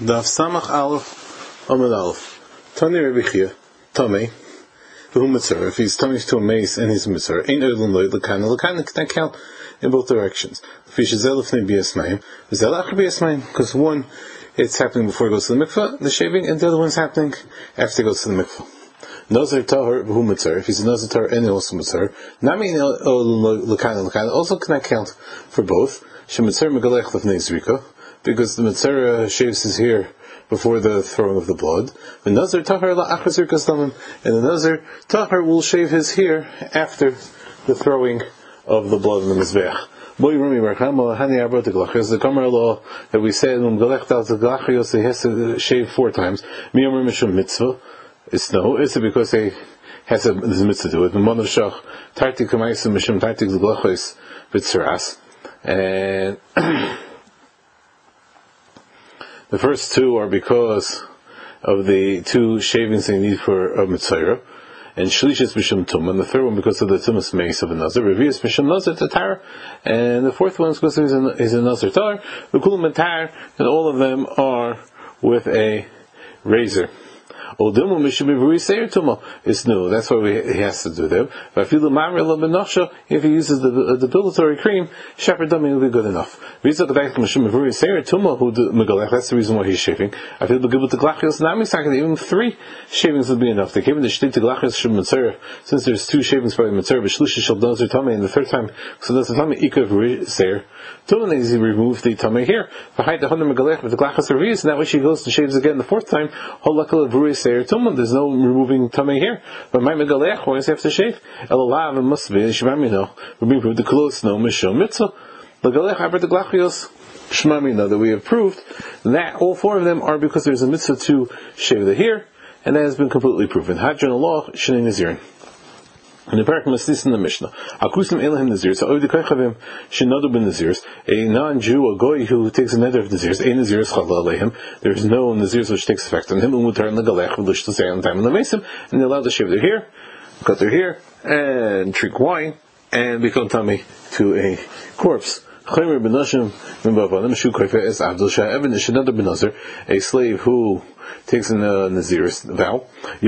Daf Samach Aleph Amud Aleph. Tani Rebbe Chia Tamei V'hu Mitzvah. If he's tummy to a mace and he's a mitzvah, ain't Erlin Loy L'Kana. L'Kana can count in both directions. Fish is Elifnei B'Yasmayim. Is Elach B'Yasmayim? Because one, it's happening before it goes to the mikvah, the shaving, and the other one's happening after it goes to the mikvah. Nazar Tahar V'hu Mitzvah. If he's a Nazar Tahar and also Mitzvah, Nami Erlin L'Kana. L'Kana also cannot count for both. Shemitzvah Megalech L'Fnei Zrika. Because the Mitzvah shaves his hair before the throwing of the blood. The Nazar Tahar la'achar zirkas damim, and the Nazar Tahar will shave his hair after the throwing of the blood in the Mizbeach. The Kamar law that we said, he has to shave 4 times. Mitzvah. It's no. Is it because he has a mitzvah to do it? And the first 2 are because of the 2 shavings they need for a mitzvah, and Shlishis Mishum Tum, and the 3rd one because of the Tumas Mace of a Nazar, Revius Mishum Nazar Tatar, and the 4th one is because he's a Nazar Tar, the Kulam Tar, and all of them are with a razor. It's new. That's why he has to do them. If he uses the depilatory cream, shepherd dummy will be good enough. That's the reason why he's shaving. I feel even 3 shavings would be enough. They came in the since there's 2 shavings for the mitzvah, and the 3rd time, so that's the time he removed the tummy here. With the glachas, and that way she goes and shaves again the 4th time. There's no removing tummy here. But my megalech, why does he have to shave? Elalav and must be shmamino. Remove the clothes, no mishum mitzvah. Megalech aber the glachios shmamino, that we have proved that all 4 of them are because there's a mitzvah to shave the hair, and that has been completely proven. Hadron Allah shnei nazirin. And the parak mastis in the Mishnah. Akusim elahim nazirs. Ha'oid kaychavim shenadu ben nazirs. A non-Jew, a goy who takes a nether of nazirs. A nazirs chala aleihem. There is no nazirs which takes effect on him. Umutar and legalech v'lushtasei on time in the mesim, and they're allowed to shave their hair, cut their hair, and drink wine, and become tummy to a corpse. A slave who takes a Nazir's vow,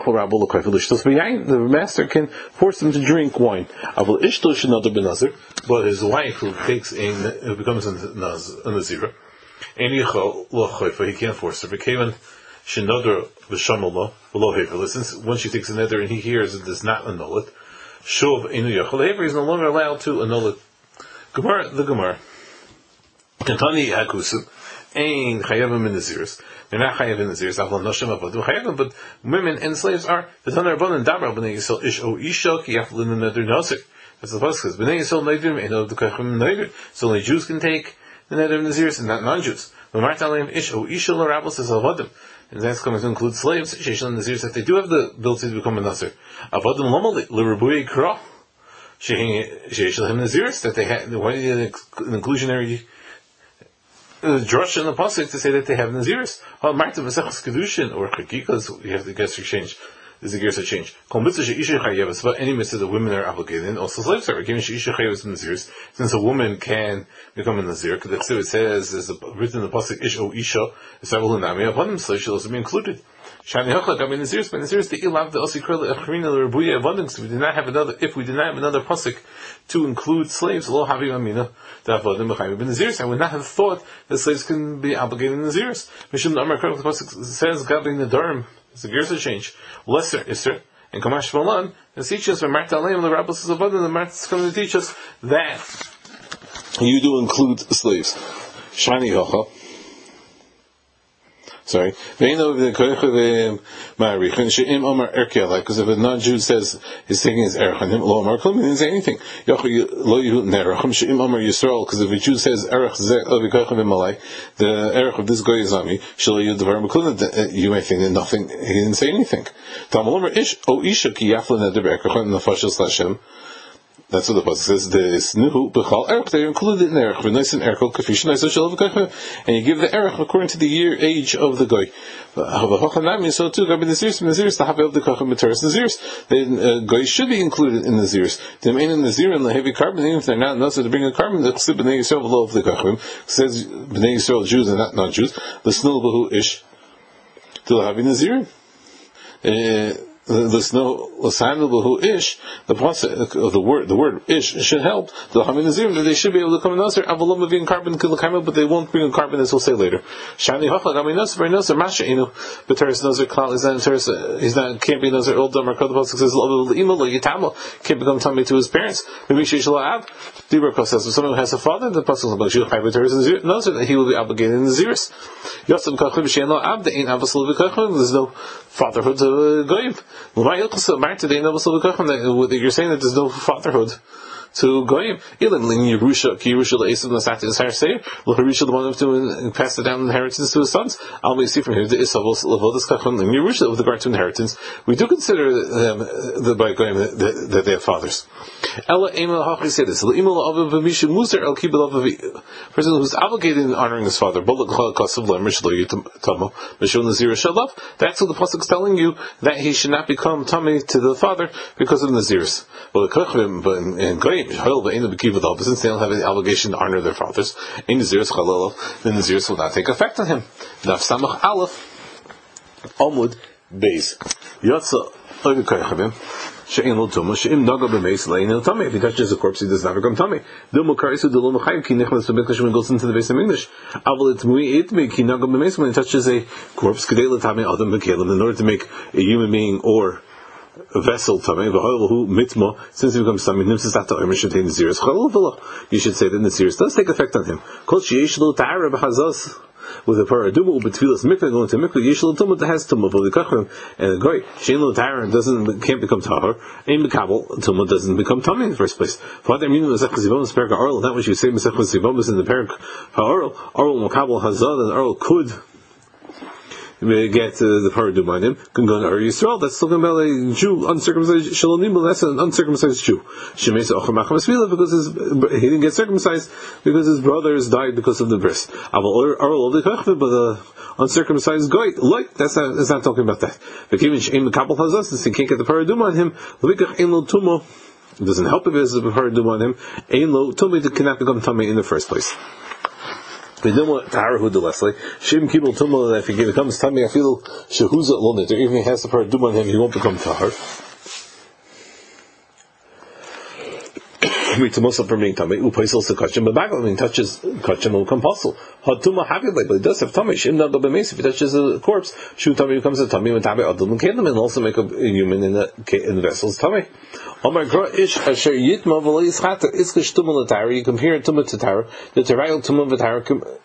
the master can force him to drink wine. But his wife who becomes a Nazir, he can't force her. Since once she takes a nether and he hears it does not annul it, he's no longer allowed to annul it. The Gemara. Tantani Hakusim ain't Chayavim in Nazirs. They're not Chayav in Nazirs. Avla Noshim Avodim Chayavim, but women and slaves are. The Tanar Rabban and Dabra Bnei Yisrael Ish O Isha Ki Yaflin Nadir Nazir. That's the pasuk. Bnei Yisrael Nadir Ein Od Kachim Nadir. So only Jews can take the Nadir Nazirs and not non-Jews. But Martalim Ish O Isha LaRabos is Avodim. And that's going to include slaves. Sheishal Nazirs that they do have the ability to become a Nazir. Avodim Lomali LeRabuy Kra. Sheishal Him Nazirs that they had. Why an inclusionary drush in the pasuk to say that they have naziris? Or kedushin or chakikas, you have to guess exchange. There's a gears change. But any mitzvah that women are obligated, and also slaves are. Since a woman can become a nazir, because it says there's written in the pasuk ish o isha, upon them slave should also be included. If we did not have another pasuk to include slaves, I would not have thought that slaves can be obligated naziris. The pasuk says gabi nadarim. It's a gears change. Lesser Isser and Kamash Malan and teach us when Marta Aleim the rabbis is abundant. The Marta is coming to teach us that you do include slaves. Shani Hocha. Sorry. Because if a non-Jew says he's taking his erech on him, lo amar klum, he didn't say anything. Because if a Jew says erech the erech of this guy is on me, you may think that nothing. He didn't say anything. That's what the pasuk says. Nuhu b'chal erech. They're included in erech. V'nois in erech k'fish nois shel v'kachim. And you give the erech according to the age of the goy. V'hochanami so too. Gabi naziris the happy of the kachim b'teres naziris. Then goy should be included in naziris. The main in nazir and the heavy carbon. Even if they're not nazir to bring a carbon, the chsib b'nei Yisrael below of the kachim says b'nei Yisrael Jews and not Jews. The snul b'hu ish to the happy nazir. The snow who ish the process of the word ish should help the Haminazim that they should be able to come in Nasr Avalom being carbon but they won't bring a carbon, as we'll say later. Shani Hachla Gami Nasr Nasr Masha B'teres Nasr Klal is not he's not can't be Nasr old dumb or the pasuk says Yitamo can't become tummy to his parents. Maybe Shishla Ab Dibur says if someone who has a father the pasuk about Shil Chai B'teres Nasr that he will be obligated in the Ziris. Yosem Kachim Shein Lo Ab Dein Abbasol V'Kachim there's no fatherhood to Goyim. You're saying that there's no fatherhood to Goyim. Even Yerusha, Yerusha Esav Nasat is Har Seir, Yerusha the one of to pass it down inheritance to his sons. We see from here the Esav Levodas Kachon and Yerusha with regard to inheritance. We do consider them by Goyim that they have fathers. Ella Emel Hachi said this. Person who's obligated in honoring his father. That's what the pasuk is telling you, that he should not become tummy to the father because of Naziris. But in Goyim, since they don't have any obligation to honor their fathers, in Naziris Chalal, the Naziris will not take effect on him. Naf Samach Aleph Amud Beis Yotza Oivikoyachavim. If he touches a corpse, he does not become tummy. When he touches a corpse, in order to make a human being or a vessel tummy, since he becomes tummy, you should say that the Naziris does take effect on him. With a paraduma, but tefillas mikveh going to mikveh, yeshel tumah that has tumah, but the kachim and the goy shein lo tahar can't become tahar. Ein mekabel tumah doesn't become tummy in the first place. Father meaning the mesechus zivomus perak ha'oral. That which you say mesechus zivomus in the perak ha'oral. Oral mekabel hazad and oral could get the paraduma on him. Can go to Yisrael. That's talking about a Jew uncircumcised shalonim. That's an uncircumcised Jew. Shemeis ochemacham esfila because he didn't get circumcised because his brothers died because of the bris. But the uncircumcised goy, like that's not talking about that. But even she'im mekabel hazas, since he can't get the paraduma on him, levikach ein lo tumo. It doesn't help if there's a paraduma on him. Ein lo tumo cannot become tummy in the first place. If he becomes tummy, I feel shehuza lonit, or even if he has the paraduma on him, he won't become tahar. But when he touches kachem, will become puzzle. But he does have tummy. If he touches a corpse, shu tummy becomes a tummy, and also make a human in the vessel's tummy. You compare tumah to tara, the terayil tumah v'tara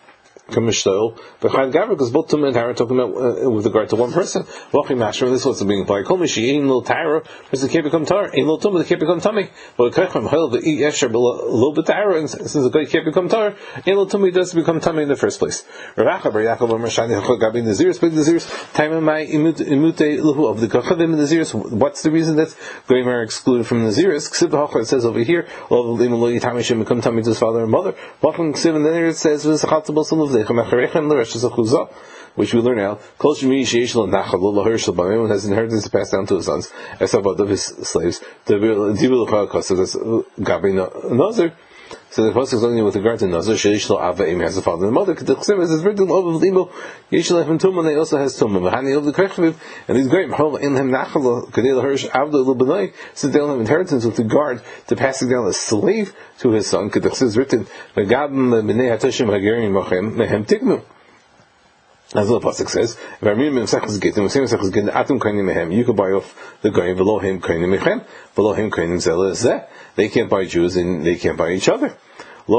because both tumah and tara are talking about with regard to one person. Walking master, this was being applied. Kol mishi ain't no tara, because they can't become tar. Ain't no tumah, they can't become tummy. But kachem hel the yesher below b'tara, and since the guy can't become tar, ain't no tumah does become tummy in the first place. Ravacha bar Yaakov Amar Shani Hachol Gabi Naziris, but Naziris time mai imute luhu of the kachavim Naziris. What's the reason that goyim are excluded from Naziris? Ksiv hachol it says over here, lo yitami should become tummy to his father and mother. Walking ksiv and then it says which we learn now. Anyone has inheritance to pass down to his sons, as of his slaves. That's Gabi Nazir. So the pasuk is only with regard to Nazir. Sheish lo ava im has a father and a mother. The chesed is written over limo. Yesh lechem tumah. They also has tumah. V'hani of the krechavim and these great mahol in him nachalo kadei lahirish avda l'benai. Since they don't have inheritance with regard to passing down a slave to his son. The chesed is written v'gabim b'nei hatoshim hagerim mochem mehem tignu. As the pasuk says, you can buy off the goyim below him below him they can't buy Jews and they can't buy each other. They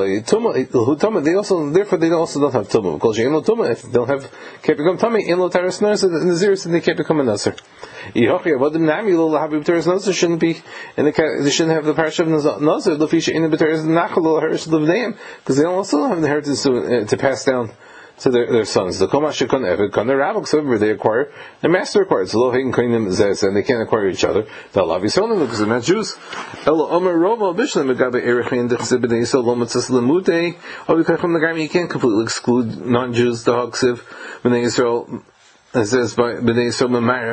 also therefore they also don't have tumah because if they don't have can't become tummy in lo taras nazir in the ziris and they can't become a nazir. Shouldn't be and they shouldn't have the parish of nazir because they also don't have inheritance to pass down to their sons. The Koma Shikon Eved Kan the Rabbi, wherever they acquire, the master acquires. So Lo Hagen Kainim Zez, and they can't acquire each other. They'll love Yisrael because they're not Jews. Elo Omer Rova Bishlam Megabe Erechin Dechsib B'nei Yisrael Lomatzas Lemute. Obikachim Nagarmi, you can't completely exclude non-Jews. The Haksiv B'nei Yisrael, it says by B'nei Yisrael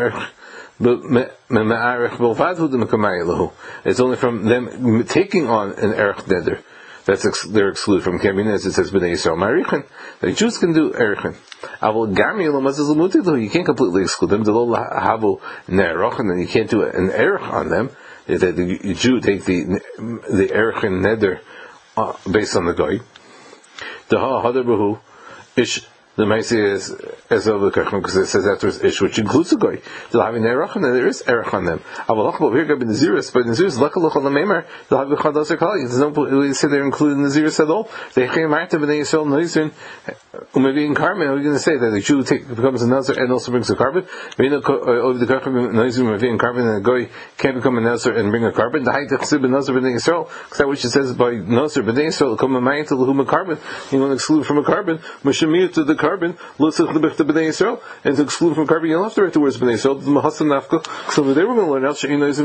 Memarech. It's only from them taking on an Erech Neder. They're excluded from Kabin, as it says B'nei Yisrael Marichin. The Jews can do Erichin. You can't completely exclude them. And you can't do an Erech on them. The Jew take the Erichin Neder based on the Goy. The Ha'adabahu Ish. The Maisi is over the because it says afterwards Ish, which includes the Goy. They'll have an Erech and there is Erech on them. Here go Naziris, but Naziris Lakalach on the Maimer, they'll have the Chadas Kali. There's no way say they're included in Naziris at all. They came out of Bnei Yisrael Nazir, maybe in carbon. Are we going to say that the Jew becomes a Nazir and also brings a carbon? Maybe over the Kachim Nazir maybe in carbon and the Goy can't become a Nazir and bring a carbon. The Haidach Sib and Nazir Bnei Yisrael, because that which it says by Nazir Bnei Yisrael come a Mayat to Lahum a carbon. You want to exclude from a carbon, Mashemir to the carbon. And to exclude from carbon, you'll have to write the words B'nai Yisrael, the Mahasan Nafka. So they were going to learn out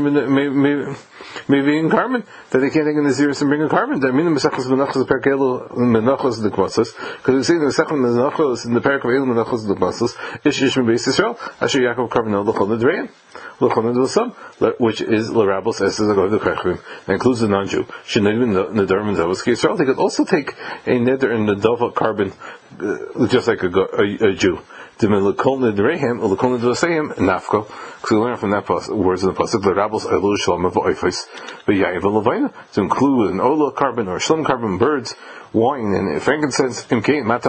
maybe in carbon that they can't take in the Naziris and bring a carbon. I mean, the Mesachos Menachos, the Perkelo Menachos, the Kvasos, because we say the Mesachos Menachos in the Perk of El Menachos, the Kvasos, Ish Ish Beis Yisrael, Asher Yaakov Carbonel L'chol Nedrein, L'chol Nedvosam, which is L'Rabos Esses Agov the Kachrim, that includes the non-Jew. Shenayim Nedarim and Zavos Yisrael. They could also take a Neder and Nedava carbon, just like a Jew. Because we learn from that words in the pasuk, to include an ola carbon or shlom carbon, birds, wine, and frankincense. What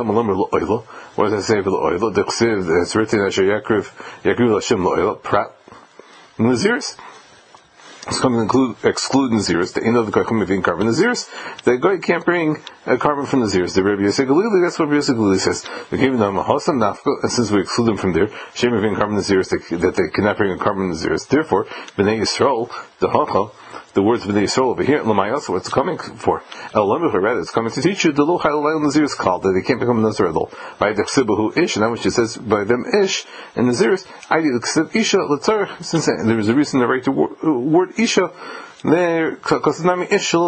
does that say for the oil? It's written as Yakriv Hashem lo'oil, prat Naziris. It's going to exclude Naziris. The end of the Kachim being carbon Naziris. The guy can't bring a carbon from Naziris. The Rabbi Yosef Galili, that's what Rabbi Yosef Galili says. We gave them a Hasam Nafka, and since we exclude them from there, Shem being carbon Naziris, that they cannot bring a carbon Naziris. Therefore, B'nai Yisrael, the Hacha, the words B'nai Yisrael over here, Lamayasa, what's coming for? Rather, it's coming to teach you the Lo Chayil Naziris called, that they can't become a Nazir at all. By the Ksibahu Ish, and that which it says by them Ish, and Naziris, I did Ksib Isha Latzar, since there was a reason to write the word Isha there, because then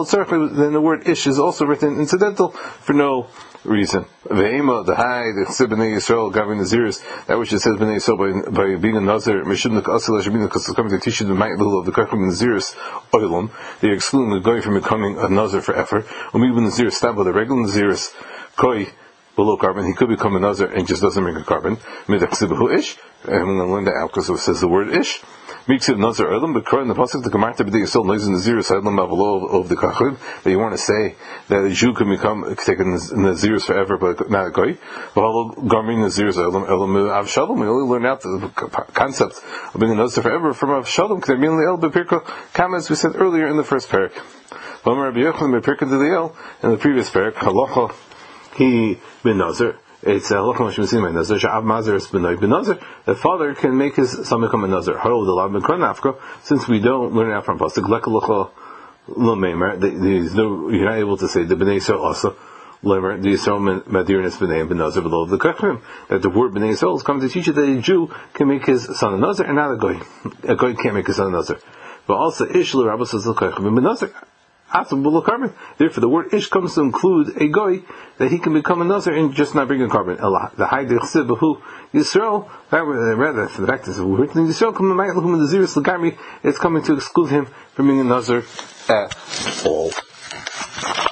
the word Ish is also written incidental for no reason. Ve'ema, the high, the Ksib B'nai Yisrael, Gavin Naziris, that which it says B'nai Yisrael by being a Nazir, Meshim L'Kasel, because it's coming to teach you the Ma'ilul of the Kachim Naziris, Oilum, they're excluding the going from becoming a Nazir forever. Umibu Naziris, Stabba, the regular Naziris, Koi, below carbon, he could become a Nazir and just doesn't bring a carbon. Midach Sibahu Ish, and I'm going to learn that out because it says the word Ish. Miksiv Nazir Olam, but in the pasuk the Gemarta B'nai Yisrael noise in the Naziris Olam Avalo of the Kachim, that you want to say that a Jew can take a Naziris forever, but not a Goy. V'halo Garmin Naziris Olam Avshalom. We only learn out the concept of being a Nazir forever from Avshalom, because immediately El B'Pirka comments we said earlier in the first parak. V'Amar Rabbi Yochanan B'Pirka D'Liel in the previous parak, Halacha he bin Nazir. It's halacha mashmisim ben Nazir. Sha'av Mazir is ben Nazir. The father can make his son become a Nazir. Haro the lav ben Afka. Since we don't learn out from pasuk lekalacha lo meimer, you're not able to say the bnei Yisrael also lemer the Yisrael madir is bnei ben Nazir below the kachim. That the word bnei Yisrael is coming to teach you that a Jew can make his son a Nazir and not a goy. A goy can't make his son a Nazir. But also ish l'rabba says the kachim ben Nazir. Therefore, the word ish comes to include a goy that he can become a Nazir and just not bring a carbon. The high Yisrael, rather, for the fact that we're written in Yisrael, it's coming to exclude him from being a Nazir at all.